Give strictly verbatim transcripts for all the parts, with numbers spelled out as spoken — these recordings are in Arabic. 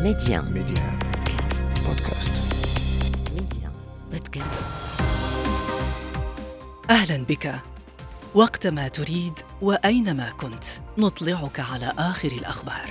ميديان ميديان بودكاست. ميديان بودكاست. أهلا بك. وقتما تريد وأينما كنت نطلعك على آخر الأخبار.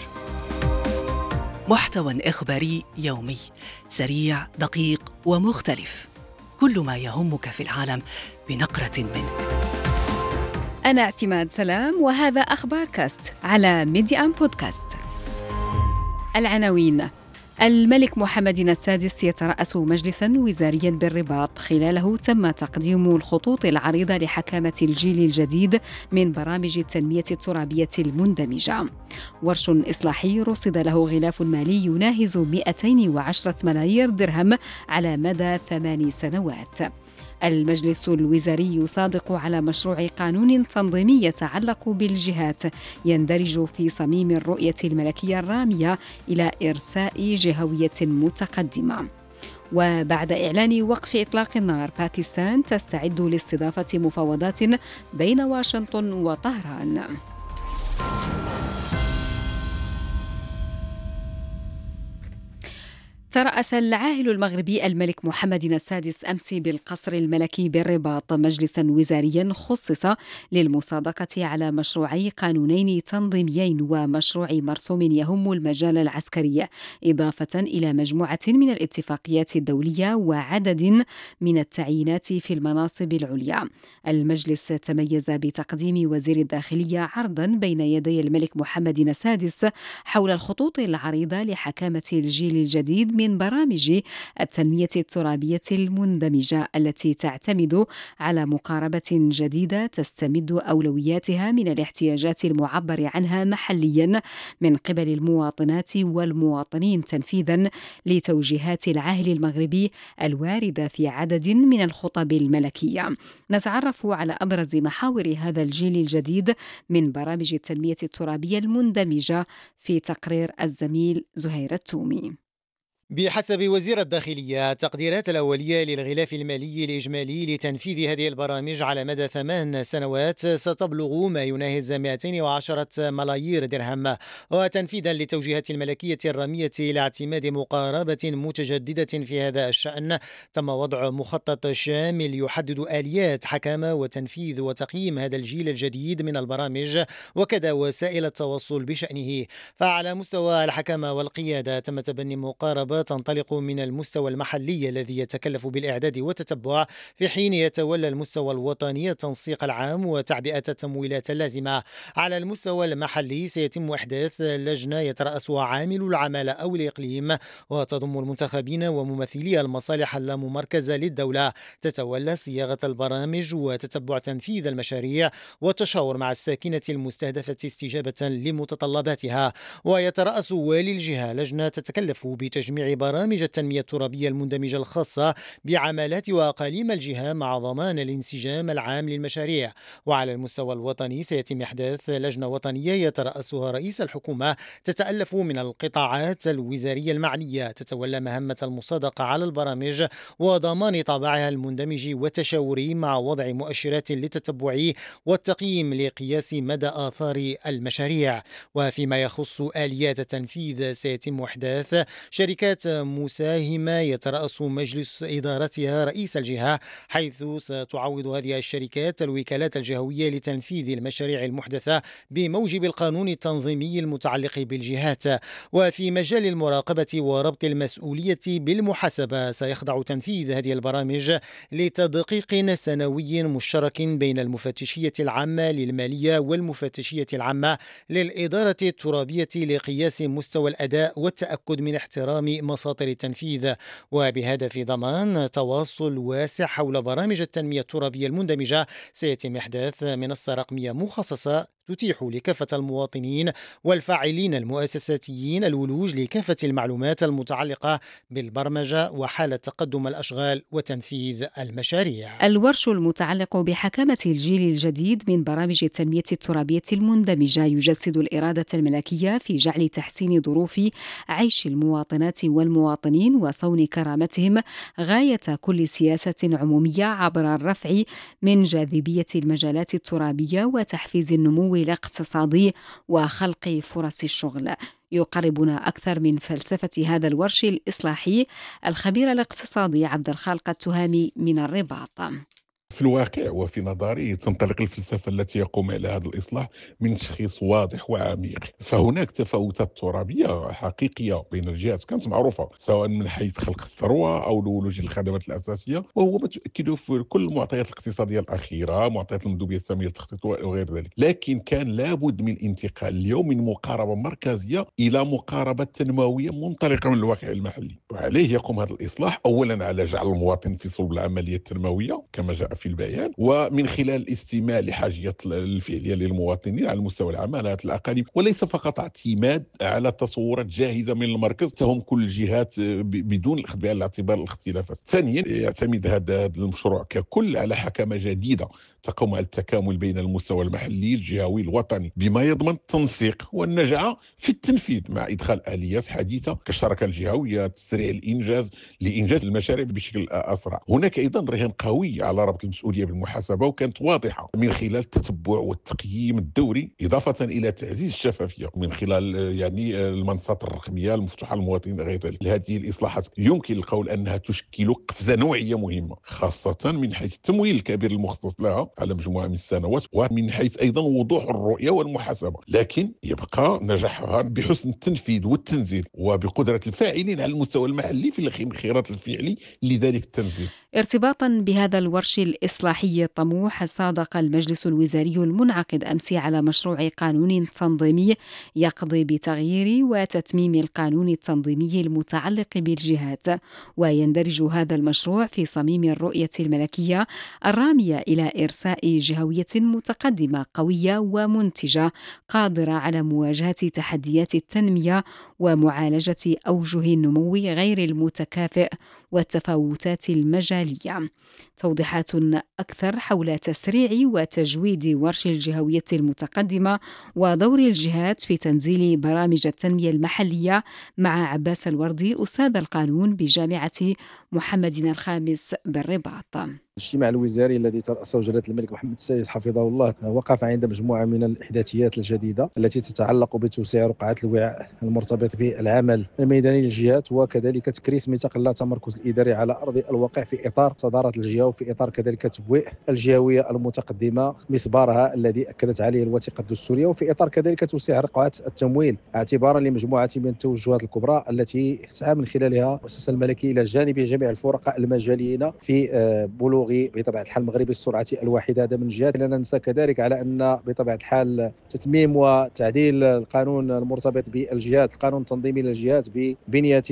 محتوى إخباري يومي سريع دقيق ومختلف، كل ما يهمك في العالم بنقرة منه. أنا اعتماد سلام وهذا أخبار كاست على ميديان بودكاست. العناوين: الملك محمد السادس يترأس مجلساً وزارياً بالرباط خلاله تم تقديم الخطوط العريضة لحكامة الجيل الجديد من برامج التنمية الترابية المندمجة. ورش إصلاحي رصد له غلاف مالي يناهز مئتين وعشرة ملايير درهم على مدى ثمان سنوات. المجلس الوزاري يصادق على مشروع قانون تنظيمي يتعلق بالجهات يندرج في صميم الرؤية الملكية الرامية إلى إرساء جهوية متقدمة. وبعد إعلان وقف إطلاق النار، باكستان تستعد لاستضافة مفاوضات بين واشنطن وطهران. ترأس العاهل المغربي الملك محمد السادس أمس بالقصر الملكي بالرباط مجلساً وزارياً خصص للمصادقة على مشروعي قانونين تنظيميين ومشروع مرسوم يهم المجال العسكري، إضافة إلى مجموعة من الاتفاقيات الدولية وعدد من التعيينات في المناصب العليا. المجلس تميز بتقديم وزير الداخلية عرضاً بين يدي الملك محمد السادس حول الخطوط العريضة لحكامة الجيل الجديد من برامج التنمية الترابية المندمجة التي تعتمد على مقاربة جديدة تستمد أولوياتها من الاحتياجات المعبر عنها محلياً من قبل المواطنات والمواطنين، تنفيذاً لتوجيهات العاهل المغربي الواردة في عدد من الخطب الملكية. نتعرف على أبرز محاور هذا الجيل الجديد من برامج التنمية الترابية المندمجة في تقرير الزميل زهير التومي. بحسب وزير الداخلية، التقديرات الأولية للغلاف المالي الإجمالي لتنفيذ هذه البرامج على مدى ثمان سنوات ستبلغ ما يناهز مئتين وعشرة ملايير درهم. وتنفيذا لتوجيهات الملكية الرامية لاعتماد مقاربة متجددة في هذا الشأن، تم وضع مخطط شامل يحدد آليات حكامة وتنفيذ وتقييم هذا الجيل الجديد من البرامج وكذا وسائل التواصل بشأنه. فعلى مستوى الحكامة والقيادة تم تبني مقاربة تنطلق من المستوى المحلي الذي يتكلف بالإعداد والتتبع، في حين يتولى المستوى الوطني التنسيق العام وتعبئة التمويلات اللازمة. على المستوى المحلي سيتم إحداث لجنة يترأسها عامل العمالة أو الإقليم وتضم المنتخبين وممثلي المصالح اللاممركزة للدولة، تتولى صياغة البرامج وتتبع تنفيذ المشاريع والتشاور مع الساكنة المستهدفة استجابة لمتطلباتها. ويترأس والي الجهة لجنة تتكلف بتجميع برامج التنمية الترابية المندمجة الخاصة بعمالات وأقاليم الجهة مع ضمان الانسجام العام للمشاريع. وعلى المستوى الوطني سيتم إحداث لجنة وطنية يترأسها رئيس الحكومة تتألف من القطاعات الوزارية المعنية، تتولى مهمة المصادقة على البرامج وضمان طابعها المندمج والتشاوري مع وضع مؤشرات للتتبع والتقييم لقياس مدى آثار المشاريع. وفيما يخص آليات التنفيذ سيتم إحداث شركات مساهمة يترأس مجلس إدارتها رئيس الجهة، حيث ستعوض هذه الشركات الوكالات الجهوية لتنفيذ المشاريع المحدثة بموجب القانون التنظيمي المتعلق بالجهات. وفي مجال المراقبة وربط المسؤولية بالمحاسبة سيخضع تنفيذ هذه البرامج لتدقيق سنوي مشترك بين المفتشية العامة للمالية والمفتشية العامة للإدارة الترابية لقياس مستوى الأداء والتأكد من احترام مصادر التنفيذ، وبهدف ضمان تواصل واسع حول برامج التنمية الترابية المندمجة سيتم إحداث منصة رقمية مخصصة تتيح لكافة المواطنين والفاعلين المؤسساتيين الولوج لكافة المعلومات المتعلقة بالبرمجة وحالة تقدم الأشغال وتنفيذ المشاريع. الورش المتعلق بحكامة الجيل الجديد من برامج التنمية الترابية المندمجة يجسد الإرادة الملكية في جعل تحسين ظروف عيش المواطنات والمواطنين وصون كرامتهم غاية كل سياسة عمومية عبر الرفع من جاذبية المجالات الترابية وتحفيز النمو الاقتصادي وخلق فرص الشغل. يقربنا أكثر من فلسفة هذا الورش الإصلاحي الخبير الاقتصادي عبد الخالق التهامي من الرباط. في الواقع وفي نظري تنطلق الفلسفة التي يقوم على هذا الإصلاح من تشخيص واضح وعميق. فهناك تفاوتات ترابية حقيقية بين الجهات كانت معروفة، سواء من حيث خلق الثروة أو نولوج الخدمات الأساسية، وهو ما تؤكده في كل المعطيات الاقتصادية الأخيرة، معطيات المندوبية السامية للتخطيط وغير ذلك. لكن كان لابد من انتقال اليوم من مقاربة مركزية إلى مقاربة تنموية منطلقة من الواقع المحلي. وعليه يقوم هذا الإصلاح أولا على جعل المواطن في صلب العملية التنموية كما جاء في البيان، ومن خلال الاستماع لحاجية الفعلية للمواطنين على مستوى العمالات الأقاليم، وليس فقط اعتماد على تصورات جاهزة من المركز تهم كل الجهات بدون الأخذ بعين الاعتبار الاختلافات. ثانيا يعتمد هذا المشروع ككل على حكمة جديدة تقوم على التكامل بين المستوى المحلي الجهوي الوطني، بما يضمن التنسيق والنجاعة في التنفيذ مع إدخال آليات حديثة كالشراكة الجهوية، تسريع الإنجاز لإنجاز المشاريع بشكل أسرع. هناك أيضا رهان قوي على ربط المسؤولية بالمحاسبة، وكانت واضحة من خلال التتبع والتقييم الدوري، إضافة إلى تعزيز الشفافية من خلال يعني المنصات الرقمية المفتوحة للمواطنين غير ذلك. هذه الإصلاحات يمكن القول أنها تشكل قفزة نوعية مهمة، خاصة من حيث التمويل الكبير المخصص لها على مجموعة من السنوات، ومن حيث أيضا وضوح الرؤية والمحاسبة. لكن يبقى نجاحها بحسن التنفيذ والتنزيل وبقدرة الفاعلين على المستوى المحلي في الانخراط الفعلي لذلك التنزيل. ارتباطا بهذا الورش الإصلاحي الطموح، صادق المجلس الوزاري المنعقد أمس على مشروع قانون تنظيمي يقضي بتغيير وتتميم القانون التنظيمي المتعلق بالجهات، ويندرج هذا المشروع في صميم الرؤية الملكية الرامية إلى إرساء جهوية متقدمة قوية ومنتجة قادرة على مواجهة تحديات التنمية ومعالجة أوجه النمو غير المتكافئ والتفاوتات المجالية. توضيحات أكثر حول تسريع وتجويد ورش الجهوية المتقدمة ودور الجهات في تنزيل برامج التنمية المحلية مع عباس الوردي أستاذ القانون بجامعة محمد الخامس بالرباط. الاجتماع الوزاري الذي ترأسه جلالة الملك محمد السادس حفظه الله وقف عند مجموعة من الإحداثيات الجديدة التي تتعلق بتوسيع رقعات الوعاء المرتبط بالعمل الميداني للجهات، وكذلك تكريس ميثاق اللاتمركز الإداري على أرض الواقع في إطار صدارة الجهة، وفي إطار كذلك تبويع الجهوية المتقدمة مسبارها الذي أكدت عليه الوثيقة الدستورية، وفي إطار كذلك توسيع رقعات التمويل اعتبارا لمجموعة من التوجهات الكبرى التي تسعى من خلالها المؤسسة الملكية إلى جانب جميع الفرقاء المجاليين في بلوغ بطبيعة الحال المغرب السرعة الواحدة. هذا من جهة. لا ننسى كذلك على أن بطبيعة الحال تتميم وتعديل القانون المرتبط بالجهات، القانون التنظيمي للجهات ببنية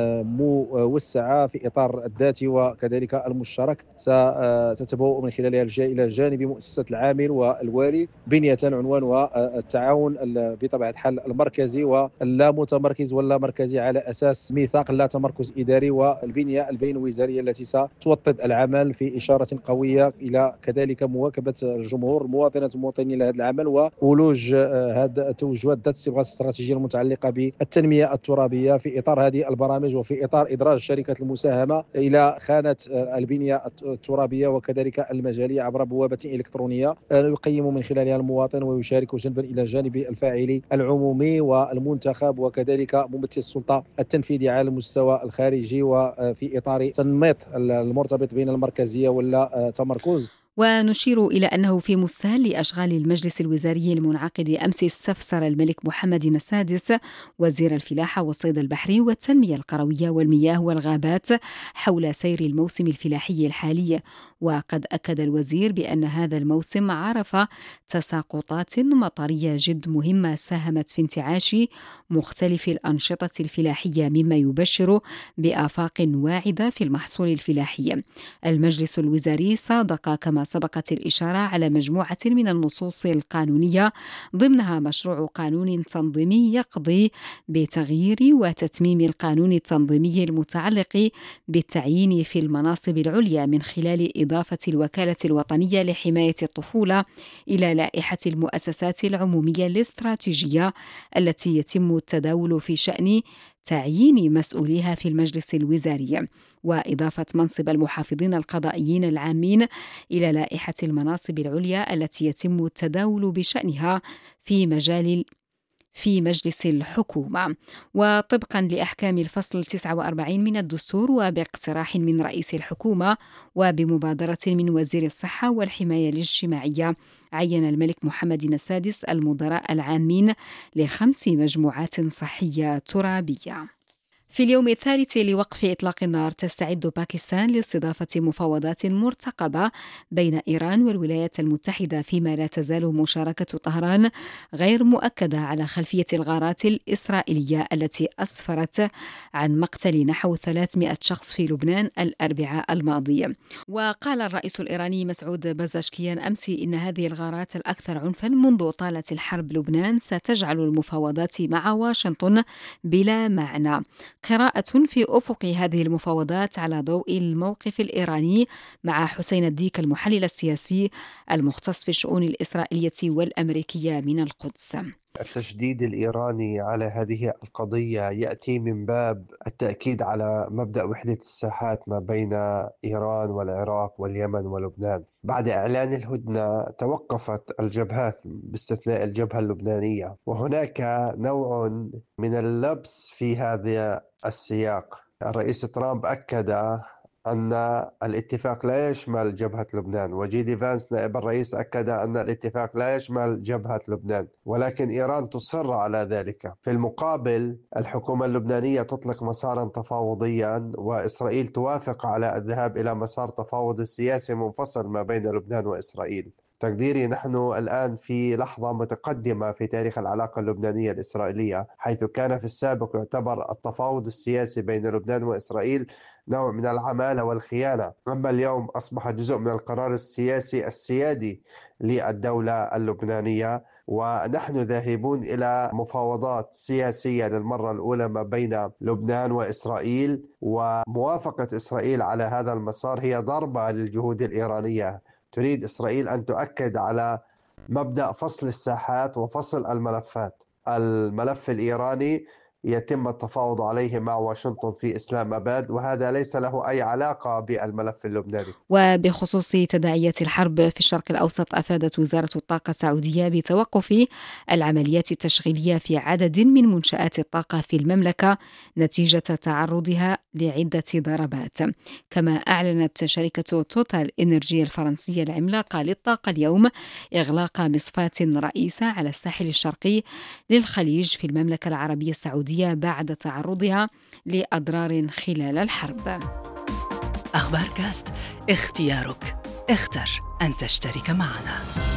موسعة في إطار الذاتي وكذلك المشترك، ستتبوأ من خلالها الجهة إلى جانب مؤسسة العامل والوالي بنية عنوان والتعاون بطبيعة الحال المركزي واللا متمركز ولا مركزي على أساس ميثاق لا تمركز إداري، والبنية البين وزارية التي ستوطد العمل في إشارة قوية إلى كذلك مواكبة الجمهور المواطنات المواطنين لهذا العمل وولوج هذا التوجهات ذات الصبغة الاستراتيجية المتعلقة بالتنمية الترابية في إطار هذه البرامج، وفي إطار إدراج شركة المساهمة إلى خانة البنية الترابية وكذلك المجالية عبر بوابة إلكترونية يقيم من خلالها المواطن ويشارك جنبا إلى جانب الفاعل العمومي والمنتخب وكذلك ممثل السلطة التنفيذية على المستوى الخارجي، وفي إطار تنميط المرتبط بين المركزية ولا تمركز. ونشير إلى أنه في مستهل لأشغال المجلس الوزاري المنعقد أمس استفسر الملك محمد السادس وزير الفلاحة والصيد البحري والتنمية القروية والمياه والغابات حول سير الموسم الفلاحي الحالي، وقد أكد الوزير بأن هذا الموسم عرف تساقطات مطرية جد مهمة ساهمت في انتعاش مختلف الأنشطة الفلاحية، مما يبشر بآفاق واعدة في المحصول الفلاحي. المجلس الوزاري صادق كما سبقت الإشارة على مجموعة من النصوص القانونية ضمنها مشروع قانون تنظيمي يقضي بتغيير وتتميم القانون التنظيمي المتعلق بالتعيين في المناصب العليا من خلال إضافة الوكالة الوطنية لحماية الطفولة إلى لائحة المؤسسات العمومية الاستراتيجية التي يتم التداول في شأن تعيين مسؤوليها في المجلس الوزاري، وإضافة منصب المحافظين القضائيين العامين إلى لائحة المناصب العليا التي يتم التداول بشأنها في مجال في مجلس الحكومة. وطبقا لأحكام الفصل تسعة وأربعين من الدستور، وباقتراح من رئيس الحكومة وبمبادرة من وزير الصحة والحماية الاجتماعية، عين الملك محمد السادس المدراء العامين لخمس مجموعات صحية ترابية. في اليوم الثالث لوقف إطلاق النار، تستعد باكستان لاستضافة مفاوضات مرتقبة بين إيران والولايات المتحدة، فيما لا تزال مشاركة طهران غير مؤكدة على خلفية الغارات الإسرائيلية التي أسفرت عن مقتل نحو ثلاثمائة شخص في لبنان الأربعاء الماضي. وقال الرئيس الإيراني مسعود بازشكيان أمس إن هذه الغارات الأكثر عنفا منذ طالت الحرب لبنان ستجعل المفاوضات مع واشنطن بلا معنى. قراءة في أفق هذه المفاوضات على ضوء الموقف الإيراني مع حسين الديك المحلل السياسي المختص في الشؤون الإسرائيلية والأمريكية من القدس. التشديد الإيراني على هذه القضية يأتي من باب التأكيد على مبدأ وحدة الساحات ما بين إيران والعراق واليمن ولبنان. بعد إعلان الهدنة توقفت الجبهات باستثناء الجبهة اللبنانية، وهناك نوع من اللبس في هذا السياق. الرئيس ترامب أكد أن الاتفاق لا يشمل جبهة لبنان، وجي دي فانس نائب الرئيس أكد أن الاتفاق لا يشمل جبهة لبنان، ولكن إيران تصر على ذلك. في المقابل الحكومة اللبنانية تطلق مسارا تفاوضيا، وإسرائيل توافق على الذهاب إلى مسار تفاوض سياسي منفصل ما بين لبنان وإسرائيل. تقديري نحن الآن في لحظة متقدمة في تاريخ العلاقة اللبنانية الإسرائيلية، حيث كان في السابق يعتبر التفاوض السياسي بين لبنان وإسرائيل نوع من العمالة والخيانة، أما اليوم أصبح جزء من القرار السياسي السيادي للدولة اللبنانية، ونحن ذاهبون إلى مفاوضات سياسية للمرة الأولى ما بين لبنان وإسرائيل، وموافقة إسرائيل على هذا المسار هي ضربة للجهود الإيرانية. تريد إسرائيل أن تؤكد على مبدأ فصل الساحات وفصل الملفات. الملف الإيراني يتم التفاوض عليه مع واشنطن في إسلام أباد، وهذا ليس له أي علاقة بالملف اللبناني. وبخصوص تداعيات الحرب في الشرق الأوسط، أفادت وزارة الطاقة السعودية بتوقف العمليات التشغيلية في عدد من منشآت الطاقة في المملكة نتيجة تعرضها لعدة ضربات. كما أعلنت شركة توتال إنرجي الفرنسية العملاقة للطاقة اليوم إغلاق مصفاة رئيسة على الساحل الشرقي للخليج في المملكة العربية السعودية بعد تعرضها لأضرار خلال الحرب. أخبار كاست، اختيارك، اختر أن تشترك معنا.